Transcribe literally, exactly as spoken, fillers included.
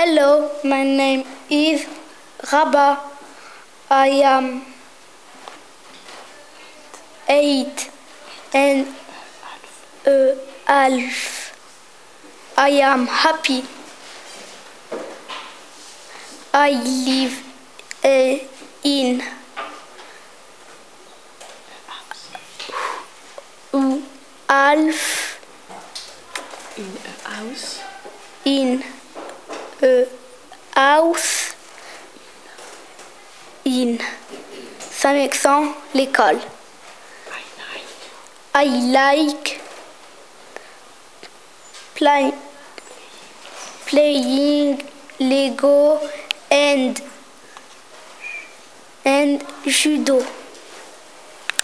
Hello, my name is Rabah. I am eight and a half. I am happy. I live uh, in uh, half in a house. In a house in Saint-Mexan, l'école. I like play, playing Lego and and judo.